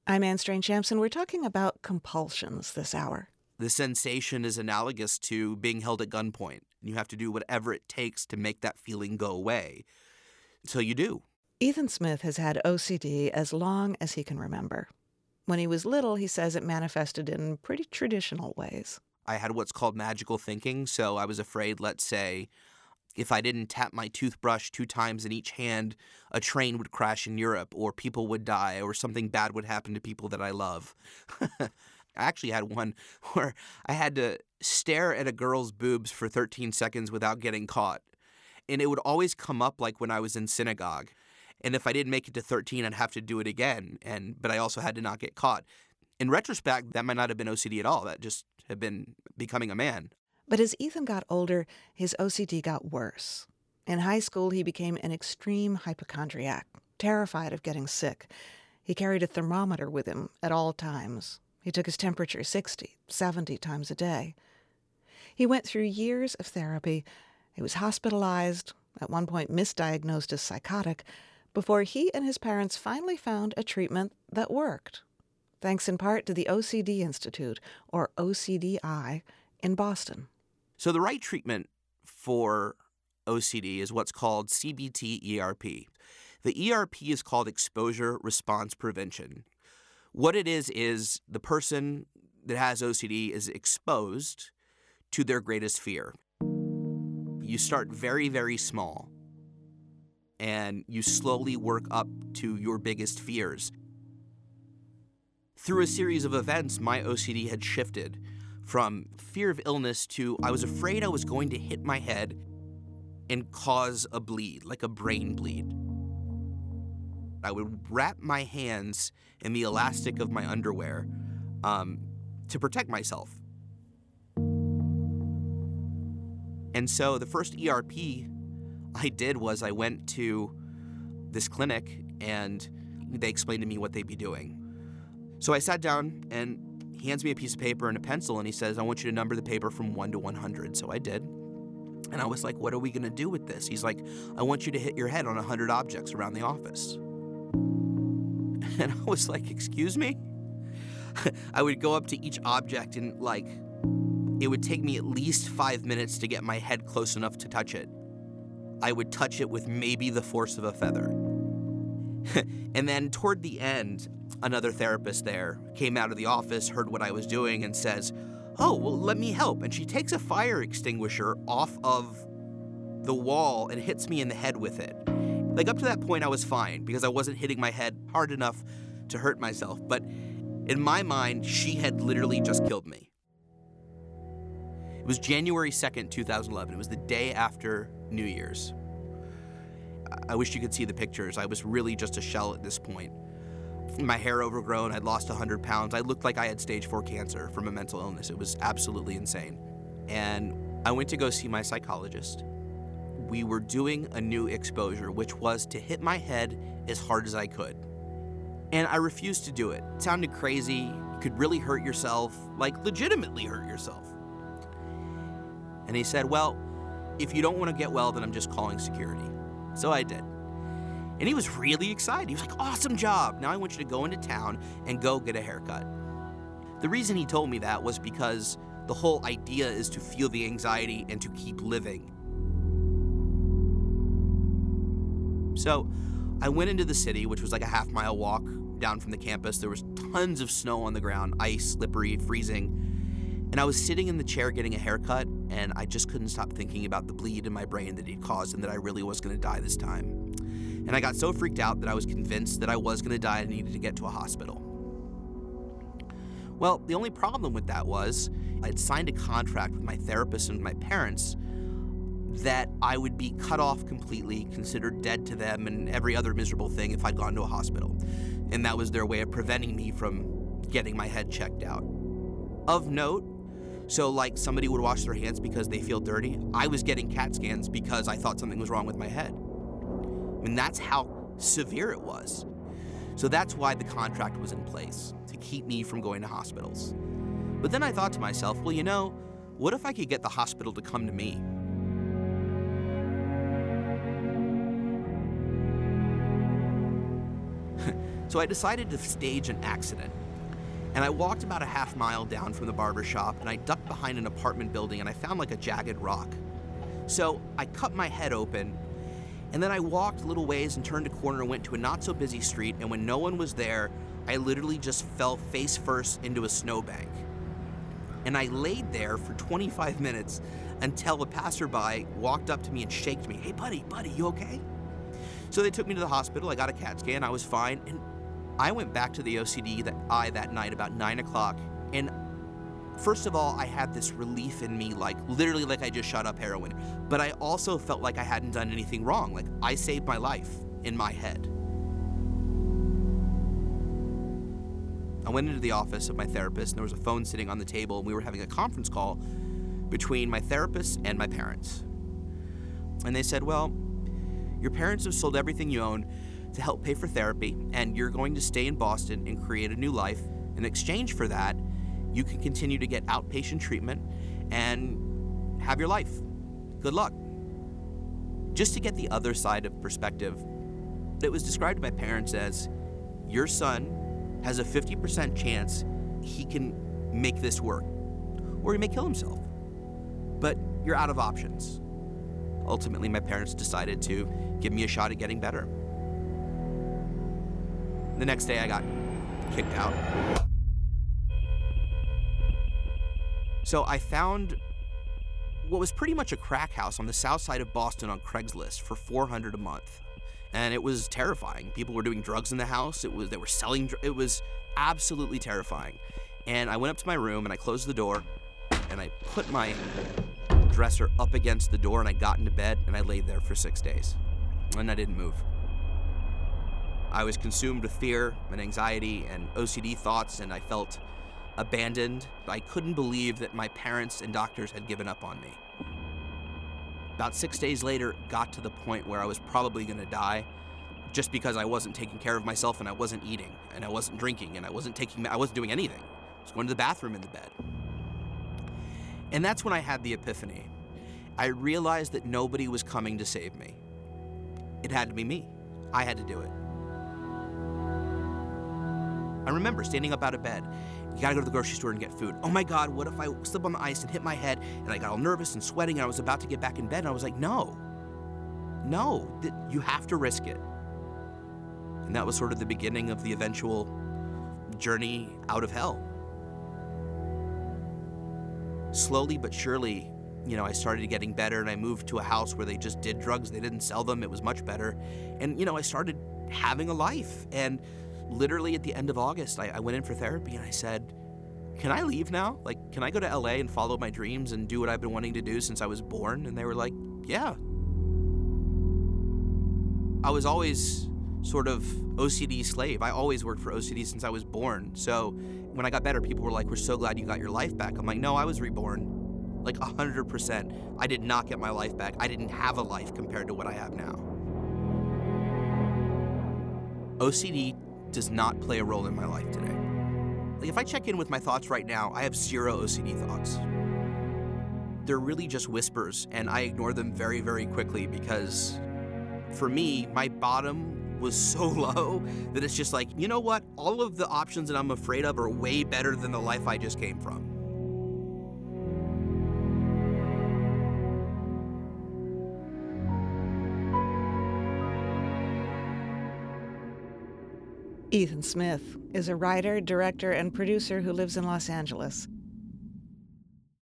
I'm Anne Strange-Hampson. We're talking about compulsions this hour. The sensation is analogous to being held at gunpoint. You have to do whatever it takes to make that feeling go away. So you do. Ethan Smith has had OCD as long as he can remember. When he was little, he says it manifested in pretty traditional ways. I had what's called magical thinking, so I was afraid, let's say, if I didn't tap my toothbrush 2 times in each hand, a train would crash in Europe, or people would die, or something bad would happen to people that I love. I actually had one where I had to stare at a girl's boobs for 13 seconds without getting caught. And it would always come up like when I was in synagogue. And if I didn't make it to 13, I'd have to do it again. But I also had to not get caught. In retrospect, that might not have been OCD at all. That just had been becoming a man. But as Ethan got older, his OCD got worse. In high school, he became an extreme hypochondriac, terrified of getting sick. He carried a thermometer with him at all times. He took his temperature 60, 70 times a day. He went through years of therapy. He was hospitalized, at one point misdiagnosed as psychotic, before he and his parents finally found a treatment that worked, thanks in part to the OCD Institute, or OCDI, in Boston. So the right treatment for OCD is what's called CBT-ERP. The ERP is called exposure response prevention. What it is the person that has OCD is exposed to their greatest fear. You start very, very small, and you slowly work up to your biggest fears. Through a series of events, my OCD had shifted from fear of illness to I was afraid I was going to hit my head and cause a bleed, like a brain bleed. I would wrap my hands in the elastic of my underwear to protect myself. And so the first ERP I did was I went to this clinic and they explained to me what they'd be doing. So I sat down and he hands me a piece of paper and a pencil and he says, I want you to number the paper from 1 to 100. So I did. And I was like, what are we going to do with this? He's like, I want you to hit your head on 100 objects around the office. And I was like, excuse me? I would go up to each object and it would take me at least 5 minutes to get my head close enough to touch it. I would touch it with maybe the force of a feather. And then toward the end, another therapist there came out of the office, heard what I was doing, and says, oh, well, let me help. And she takes a fire extinguisher off of the wall and hits me in the head with it. Up to that point, I was fine because I wasn't hitting my head hard enough to hurt myself. But in my mind, she had literally just killed me. It was January 2nd, 2011. It was the day after New Year's. I wish you could see the pictures. I was really just a shell at this point. My hair overgrown. I'd lost 100 pounds. I looked like I had stage 4 cancer from a mental illness. It was absolutely insane. And I went to go see my psychologist. We were doing a new exposure, which was to hit my head as hard as I could. And I refused to do it. It sounded crazy. You could really hurt yourself, legitimately hurt yourself. And he said, well, if you don't want to get well, then I'm just calling security. So I did. And he was really excited. He was like, awesome job. Now I want you to go into town and go get a haircut. The reason he told me that was because the whole idea is to feel the anxiety and to keep living. So I went into the city, which was like a half-mile walk down from the campus. There was tons of snow on the ground, ice, slippery, freezing. And I was sitting in the chair getting a haircut, and I just couldn't stop thinking about the bleed in my brain that he'd caused and that I really was going to die this time. And I got so freaked out that I was convinced that I was going to die and needed to get to a hospital. Well, the only problem with that was I'd signed a contract with my therapist and my parents that I would be cut off completely, considered dead to them, and every other miserable thing if I'd gone to a hospital. And that was their way of preventing me from getting my head checked out. Of note, so somebody would wash their hands because they feel dirty, I was getting CAT scans because I thought something was wrong with my head. I mean, that's how severe it was. So that's why the contract was in place, to keep me from going to hospitals. But then I thought to myself, well, what if I could get the hospital to come to me? So I decided to stage an accident. And I walked about a half mile down from the barber shop, and I ducked behind an apartment building, and I found like a jagged rock. So I cut my head open, and then I walked a little ways and turned a corner and went to a not so busy street, and when no one was there, I literally just fell face first into a snowbank. And I laid there for 25 minutes until a passerby walked up to me and shaked me. "Hey buddy, you okay?" So they took me to the hospital, I got a CAT scan, I was fine, and I went back to the OCD that night about 9 o'clock, and first of all, I had this relief in me, like literally like I just shot up heroin, but I also felt like I hadn't done anything wrong, like I saved my life in my head. I went into the office of my therapist, and there was a phone sitting on the table, and we were having a conference call between my therapist and my parents. And they said, "Well, your parents have sold everything you own to help pay for therapy, and you're going to stay in Boston and create a new life. In exchange for that, you can continue to get outpatient treatment and have your life. Good luck." Just to get the other side of perspective, it was described to my parents as, "Your son has a 50% chance he can make this work, or he may kill himself, but you're out of options." Ultimately, my parents decided to give me a shot at getting better. The next day, I got kicked out. So I found what was pretty much a crack house on the south side of Boston on Craigslist for $400 a month. And it was terrifying. People were doing drugs in the house. They were selling, it was absolutely terrifying. And I went up to my room and I closed the door and I put my dresser up against the door and I got into bed and I laid there for 6 days. And I didn't move. I was consumed with fear and anxiety and OCD thoughts, and I felt abandoned. I couldn't believe that my parents and doctors had given up on me. About 6 days later, it got to the point where I was probably gonna die just because I wasn't taking care of myself and I wasn't eating and I wasn't drinking and I wasn't doing anything. I was going to the bathroom in the bed. And that's when I had the epiphany. I realized that nobody was coming to save me. It had to be me. I had to do it. I remember standing up out of bed. You gotta go to the grocery store and get food. Oh my God, what if I slip on the ice and hit my head? And I got all nervous and sweating and I was about to get back in bed and I was like, no, you have to risk it. And that was sort of the beginning of the eventual journey out of hell. Slowly but surely, I started getting better and I moved to a house where they just did drugs. They didn't sell them. It was much better. And, I started having a life. And literally at the end of August, I went in for therapy and I said, "Can I leave now? Like, can I go to LA and follow my dreams and do what I've been wanting to do since I was born?" And they were like, "Yeah." I was always sort of OCD slave. I always worked for OCD since I was born. So when I got better, people were like, "We're so glad you got your life back." I'm like, no, I was reborn. Like 100%. I did not get my life back. I didn't have a life compared to what I have now. OCD does not play a role in my life today. Like if I check in with my thoughts right now, I have 0 OCD thoughts. They're really just whispers, and I ignore them very, very quickly because for me, my bottom was so low that it's just like, you know what? All of the options that I'm afraid of are way better than the life I just came from. Ethan Smith is a writer, director, and producer who lives in Los Angeles.